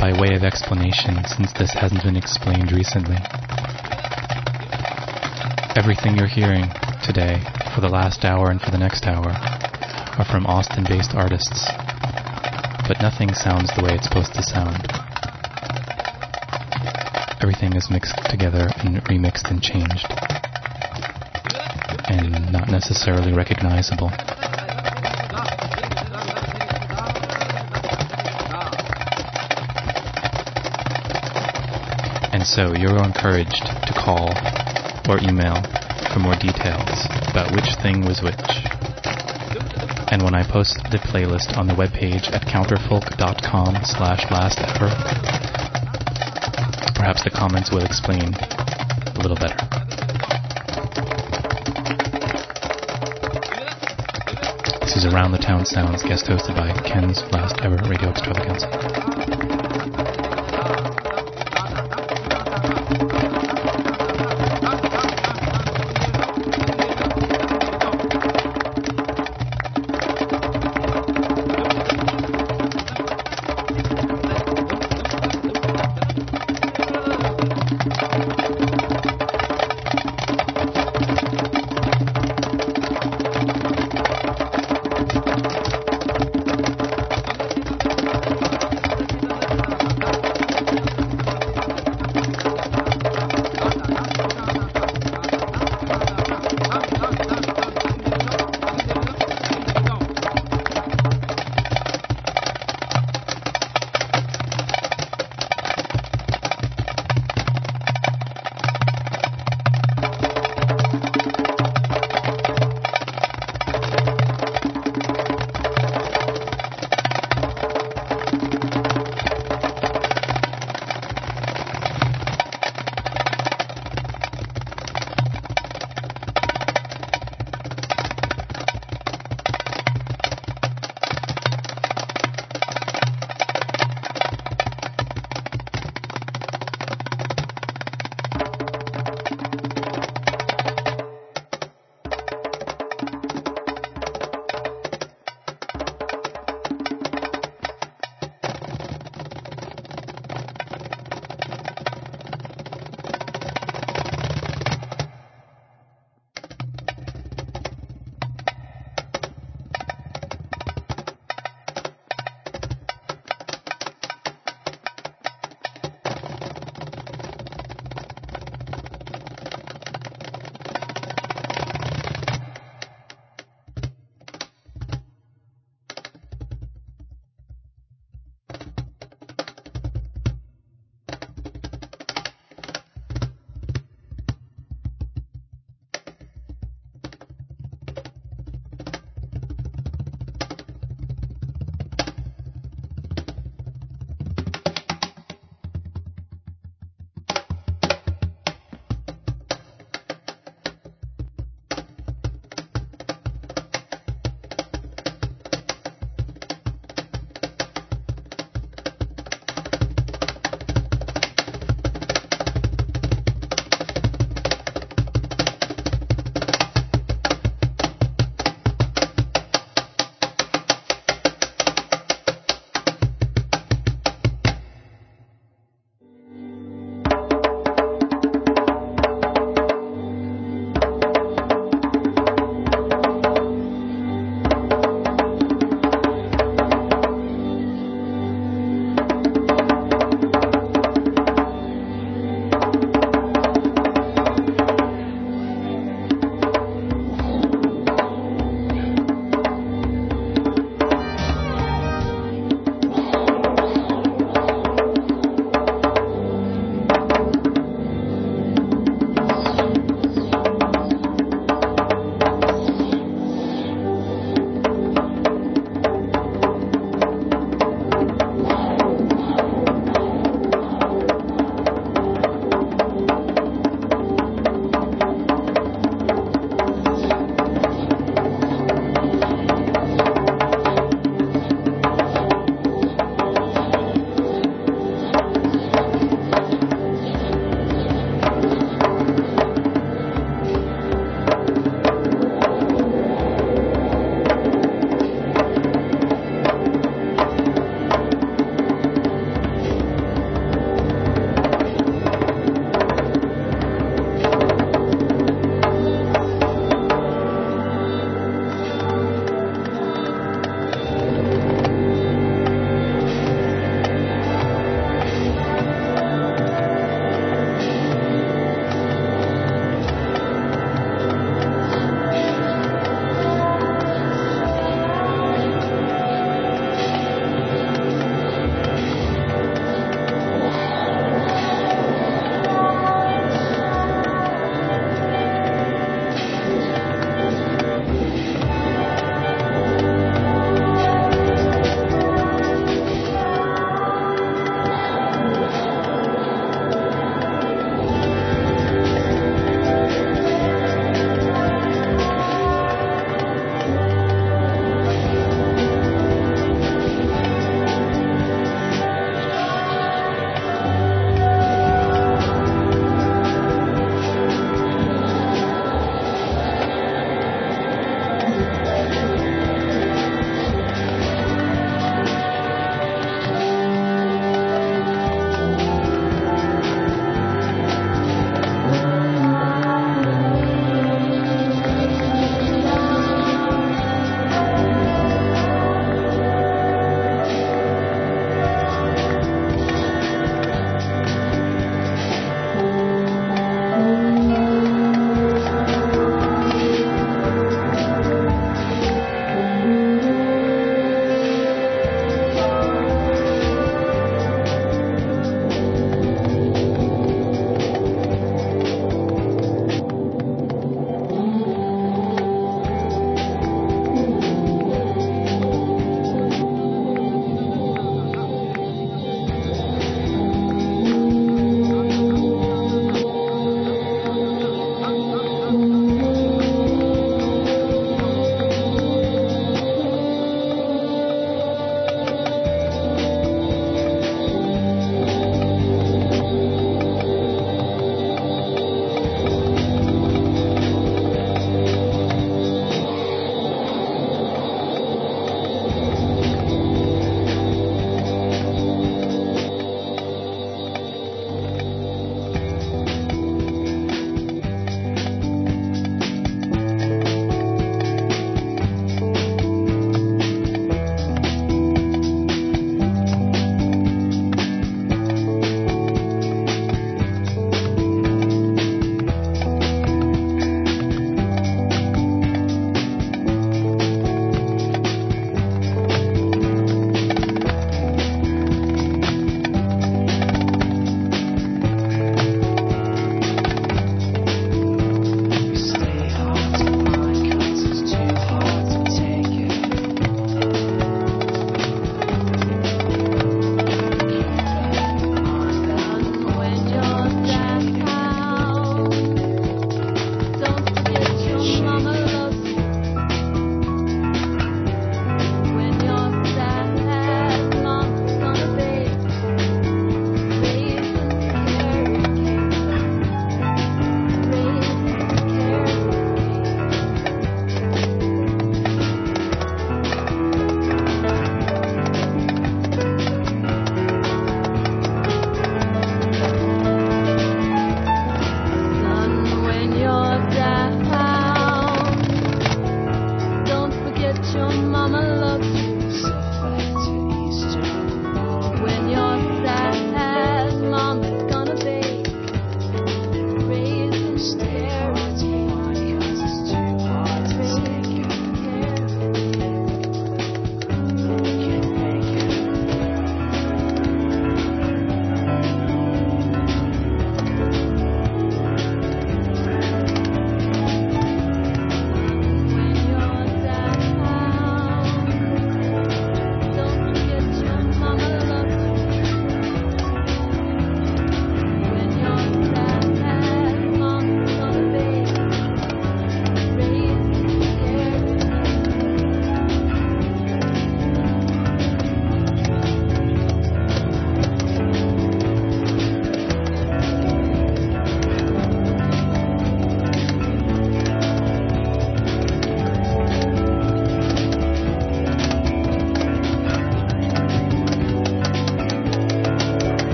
by way of explanation, since this hasn't been explained recently. Everything you're hearing today, for the last hour and for the next hour, are from Austin-based artists, but nothing sounds the way it's supposed to sound. Everything is mixed together and remixed and changed, and not necessarily recognizable. And so you're encouraged to call or email for more details about which thing was which. And when I post the playlist on the webpage at counterfolk.com/lasthour, perhaps the comments will explain a little better. This is Around the Town Sounds, guest hosted by Ken's Last Ever Radio Extravaganza.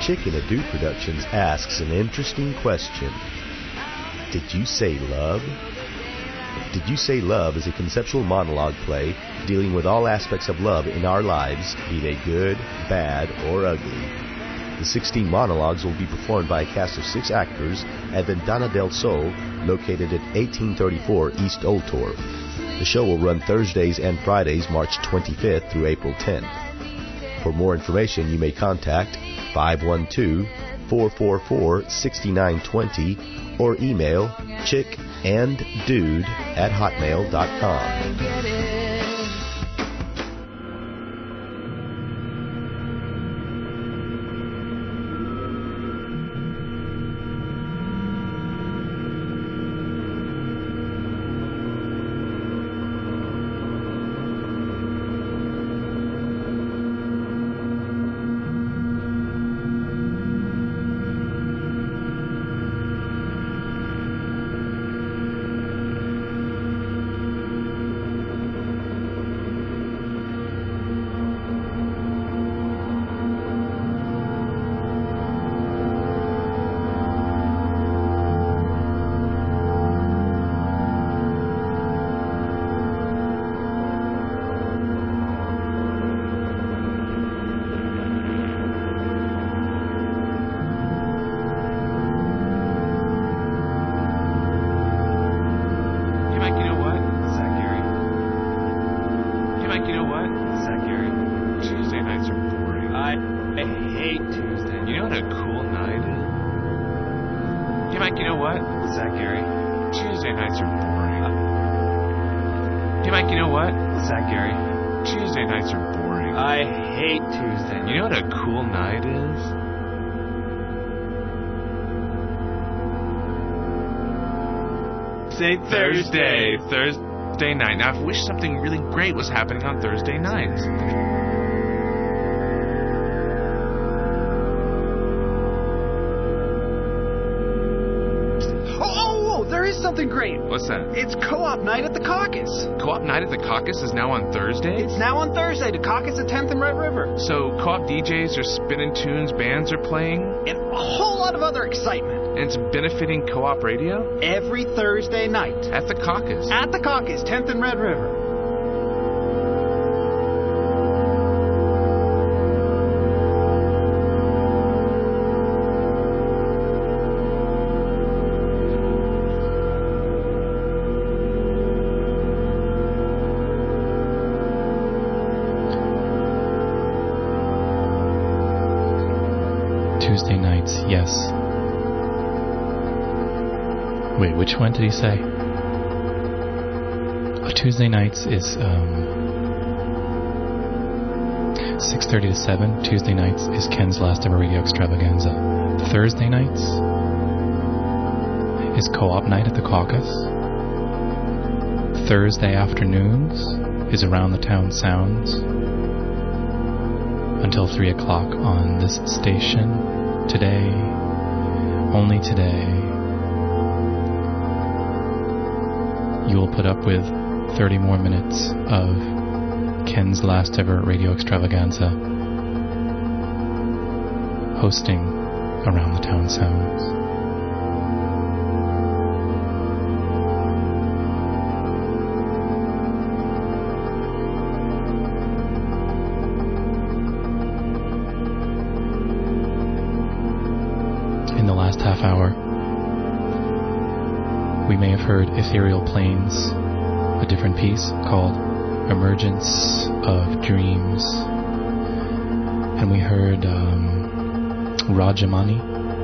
Chicken a Dude Productions asks an interesting question. Did you say love? Did You Say Love is a conceptual monologue play dealing with all aspects of love in our lives, be they good, bad, or ugly. The 16 monologues will be performed by a cast of 6 actors at Ventana del Sol, located at 1834 East Old Torre. The show will run Thursdays and Fridays, March 25th through April 10th. For more information, you may contact 512-444-6920 or email chickanddude@hotmail.com. Thursday night. Now, I wish something really great was happening on Thursday nights. Oh, there is something great. What's that? It's Co-op Night at the Caucus. Co-op Night at the Caucus is now on Thursday? It's now on Thursday. The Caucus at 10th and Red River. So co-op DJs are spinning tunes, bands are playing? And a whole lot of other excitement. And it's benefiting Co-op Radio? Every Thursday night. At the Caucus? At the Caucus, 10th and Red River. Tuesday nights, yes. Wait, which one did he say? Tuesday nights is 6:30 to 7. Tuesday nights is Ken's Last Ever Radio Extravaganza. Thursday nights is Co-op Night at the Caucus. Thursday afternoons is Around the Town Sounds until 3 o'clock on this station. Today, only today, you will put up with 30 more minutes of Ken's Last Ever Radio Extravaganza, hosting Around the Town Sounds. In the last half hour, we may have heard Ethereal Planes, a different piece called Emergence of Dreams. And we heard Rajamani,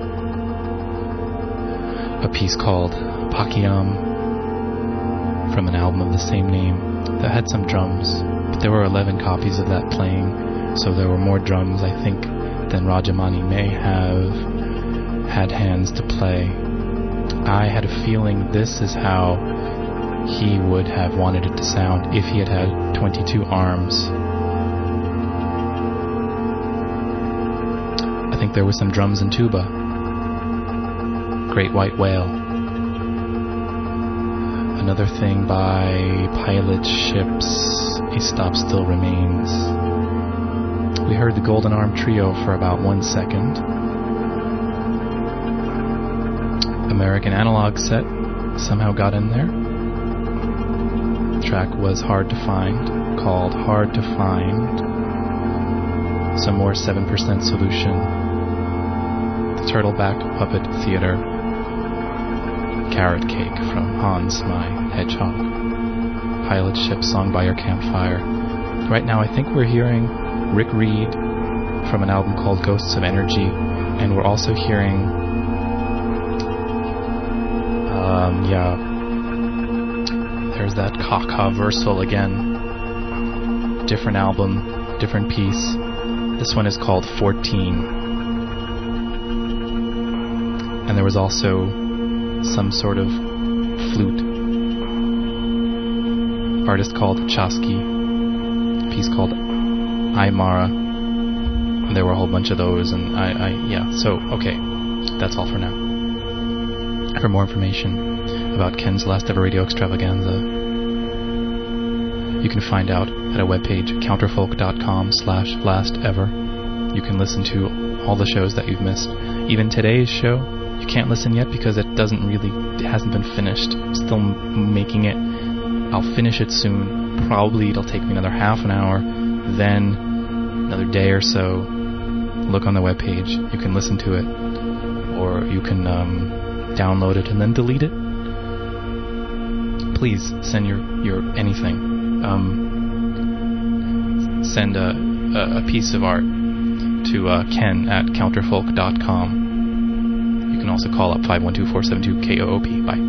a piece called Pakiam from an album of the same name that had some drums. But there were 11 copies of that playing, so there were more drums, I think, than Rajamani may have had hands to play. I had a feeling this is how he would have wanted it to sound if he had had 22 arms. I think there were some drums and tuba. Great White Whale. Another thing by Pilot Ships, A Stop Still Remains. We heard the Golden Arm Trio for about 1 second. American Analog set somehow got in there. The track was Hard to Find, called Hard to Find. Some more 7% Solution. The Turtleback Puppet Theater. Carrot Cake from Hans My Hedgehog. Pilot Ship Song by Your Campfire. Right now I think we're hearing Rick Reed from an album called Ghosts of Energy, and we're also hearing there's that Kaka Versal again. Different album, different piece. This one is called 14. And there was also some sort of flute artist called Chasky, a piece called Aymara. And there were a whole bunch of those, and so okay, that's all for now. For more information about Ken's Last Ever Radio Extravaganza, you can find out at a webpage, counterfolk.com/lastever. You can listen to all the shows that you've missed. Even today's show, you can't listen yet because it hasn't been finished. Still making it. I'll finish it soon. Probably it'll take me another half an hour, then another day or so. Look on the webpage. You can listen to it, or you can download it and then delete it. Please send your anything. Send a piece of art to Ken at counterfolk.com. You can also call up 512-472-KOOP. Bye.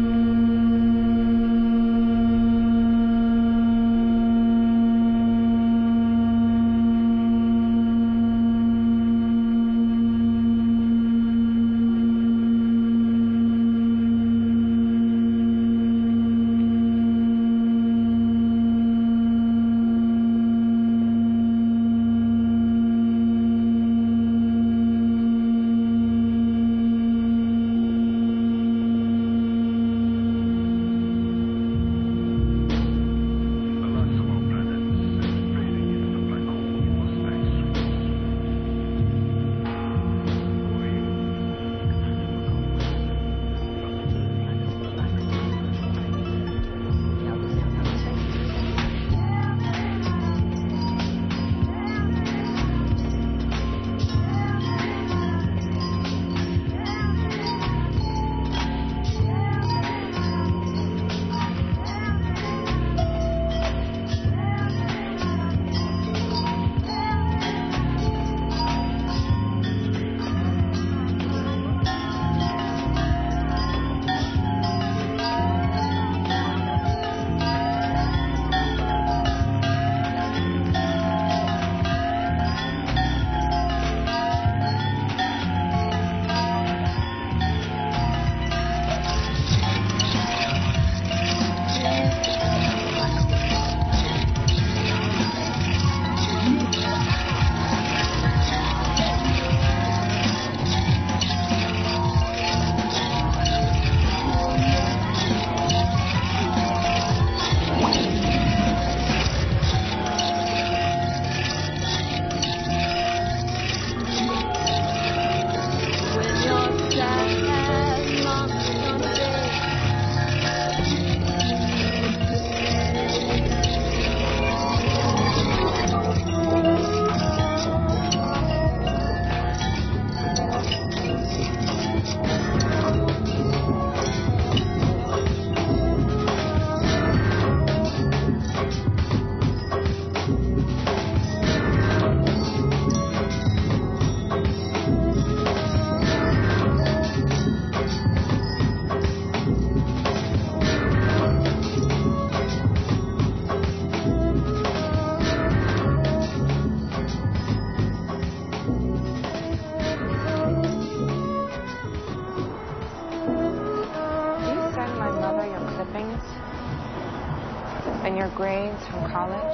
And your grades from college?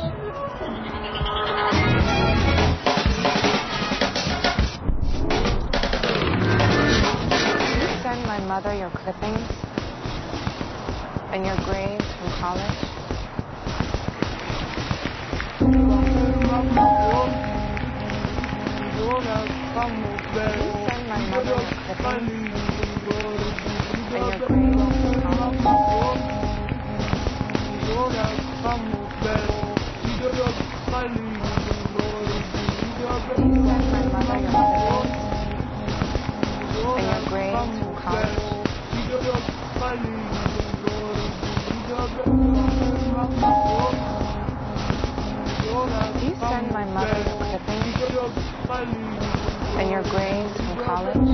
Can you send my mother your clippings? And your grades from college? Can you send my mother your clippings? Do you send my mother your clippings and your grades from college?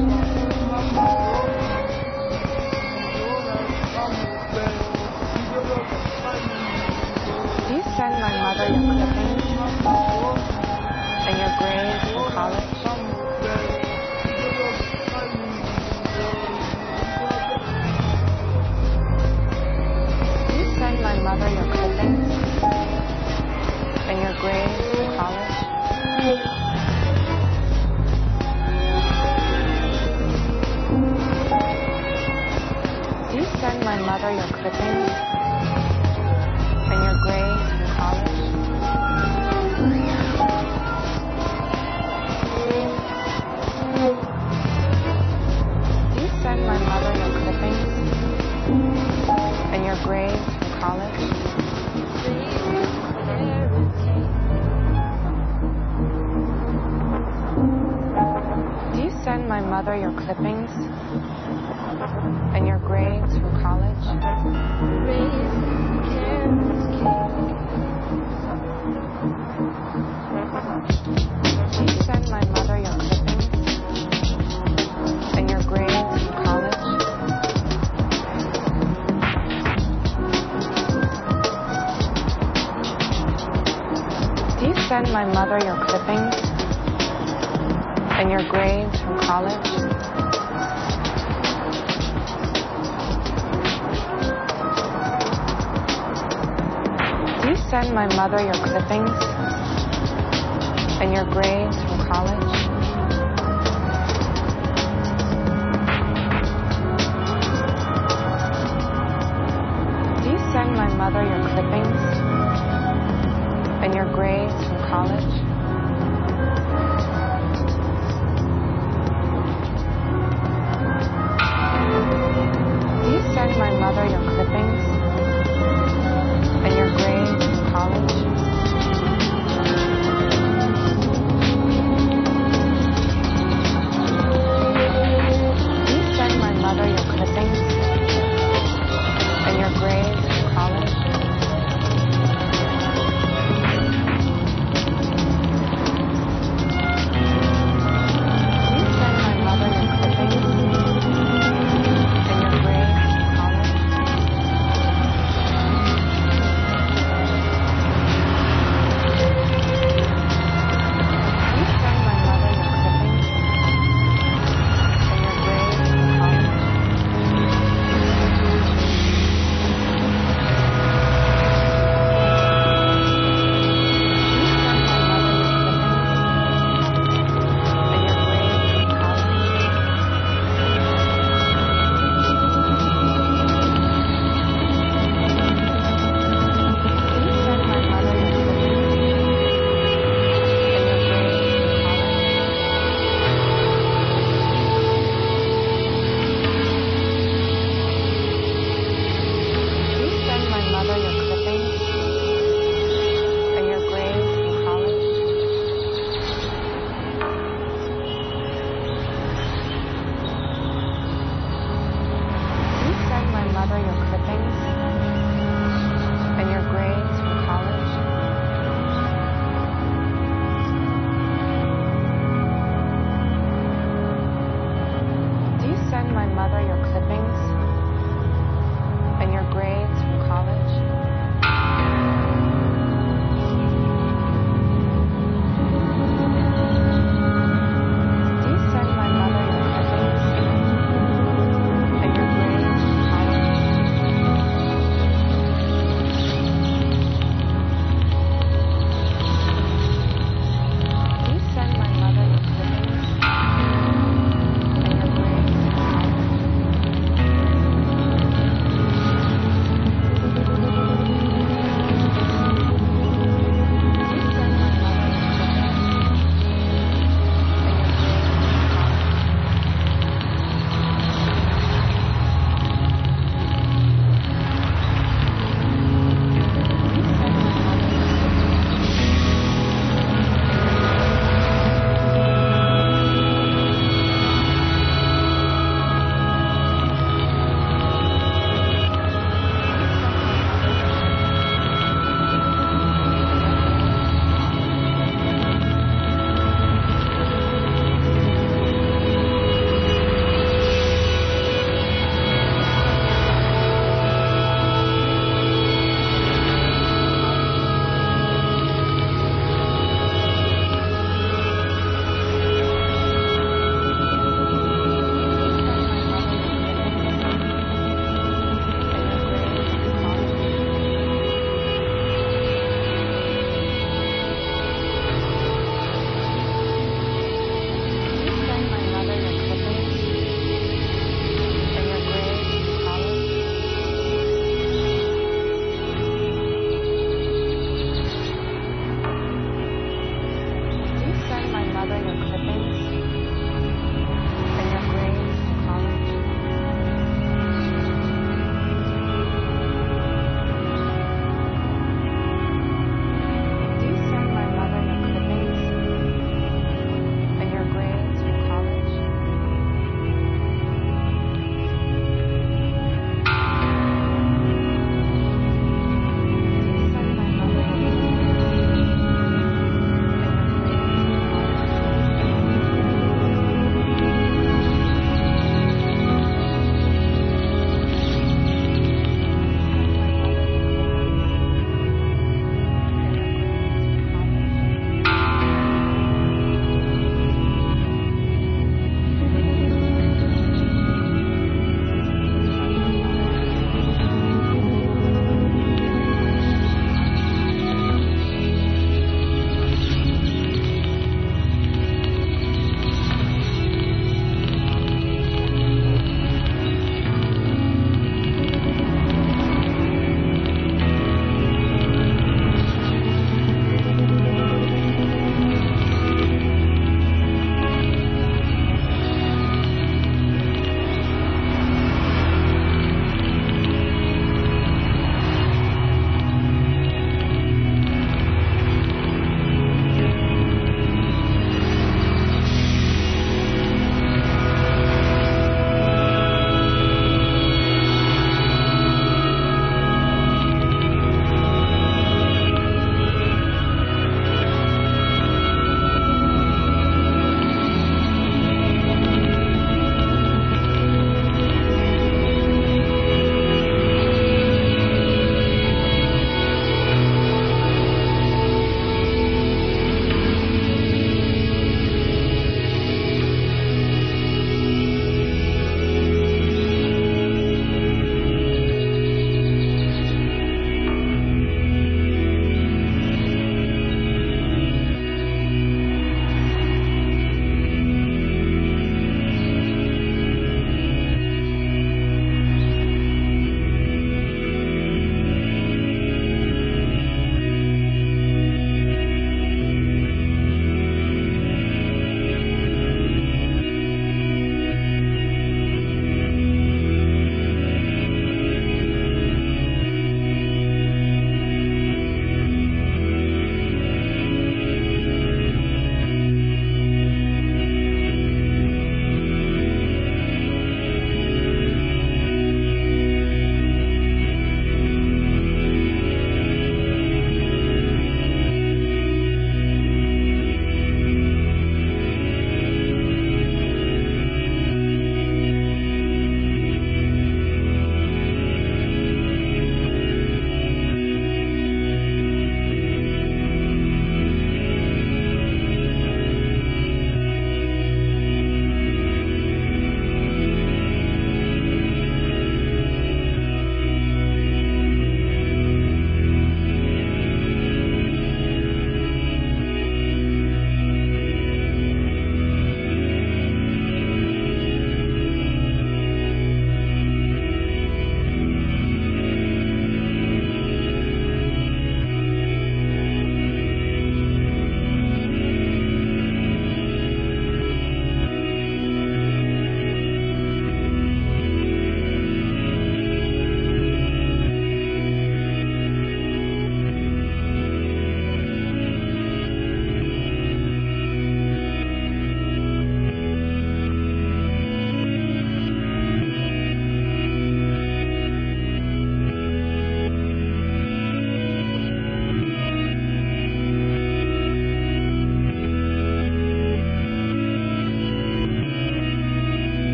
Do you send my mother your clippings and your grades from college? Do you send my mother your clippings and your grades from college? Do you send my mother your clippings and your grades from college? Do you send my mother your clippings and your grades from college? Do you send my mother your clippings and your grades from college? Do you send my mother your clippings and your grades from college? Do you send my mother your clippings and your grades from college? Do you send my mother your clippings and your grades from college? Do you send my mother your clippings and your grades from college? Do you send my mother your clippings and your grades from college? Do you send my mother your clippings and your grades from college?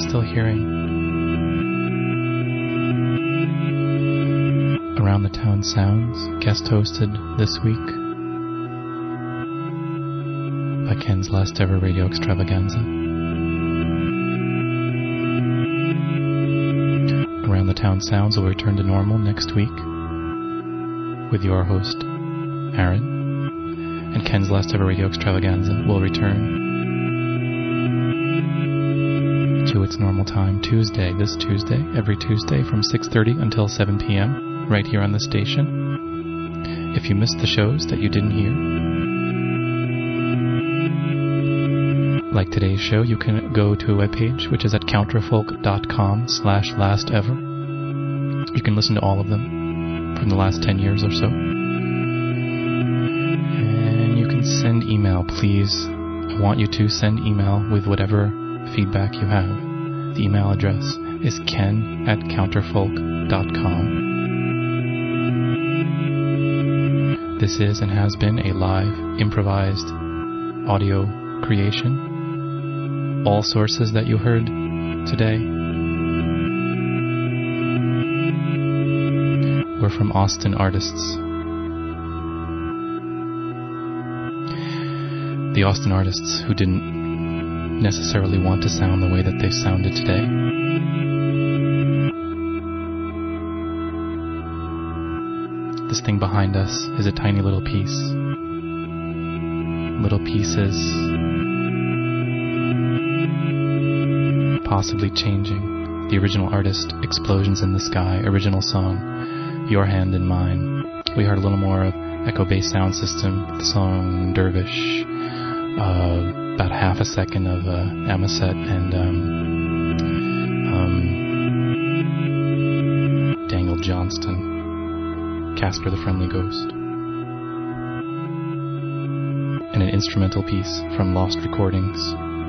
still hearing Around the Town Sounds, guest hosted this week by Ken's last ever radio extravaganza. Around the Town Sounds will return to normal next week with your host, Aaron. And Ken's last ever radio extravaganza will return to its normal time this Tuesday, every Tuesday from 6:30 until 7 p.m. right here on the station. If you missed the shows that you didn't hear, like today's show, you can go to a webpage which is at counterfolk.com/lastever. You can listen to all of them from the last 10 years or so. Send email, please. I want you to send email with whatever feedback you have. The email address is ken@counterfolk.com. This is and has been a live, improvised audio creation. All sources that you heard today were from Austin artists. The Austin artists who didn't necessarily want to sound the way that they sounded today. This thing behind us is a tiny little piece. Little pieces possibly changing. The original artist, Explosions in the Sky, original song, Your Hand in Mine. We heard a little more of Echo Bass Sound System, the song Dervish. About half a second of Amaset and Daniel Johnston, Casper the Friendly Ghost, and an instrumental piece from Lost Recordings.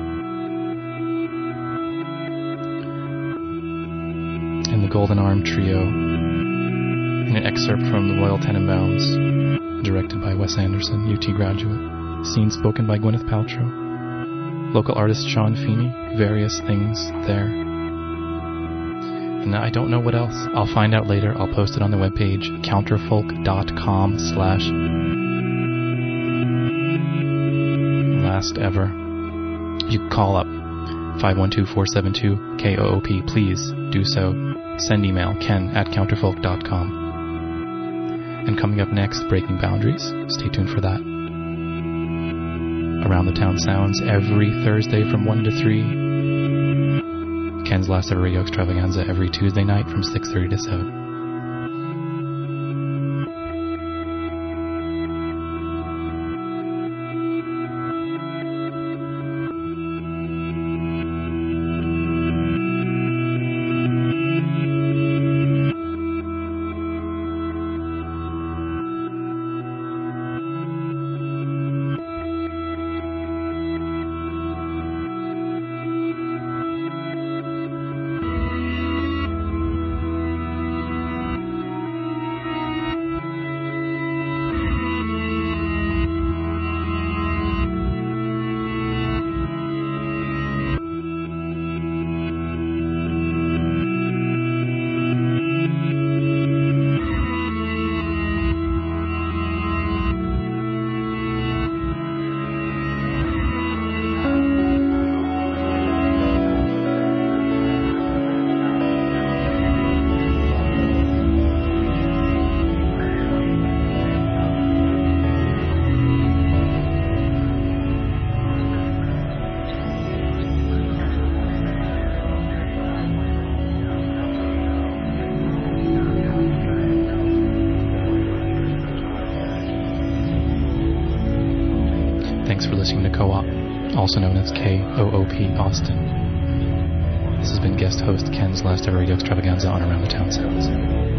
And the Golden Arm Trio, and an excerpt from The Royal Tenenbaums, directed by Wes Anderson, UT graduate. Scene spoken by Gwyneth Paltrow. Local artist Sean Feeney. Various things there. And I don't know what else. I'll find out later. I'll post it on the webpage, counterfolk.com/lastever. You can call up 512-472-KOOP. Please do so. Send email, ken@counterfolk.com. And coming up next, Breaking Boundaries. Stay tuned for that. Around the Town Sounds every Thursday from 1 to 3. Ken's last ever radio extravaganza every Tuesday night from 6:30 to 7. Listening to Co-op, also known as KOOP Austin. This has been guest host Ken's last ever radio extravaganza on Around the Town Sounds.